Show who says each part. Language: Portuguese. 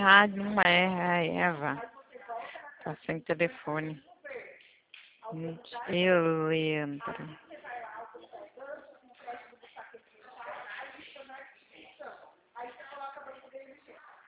Speaker 1: não é a Eva. Tá sem telefone. Eu, Leandro.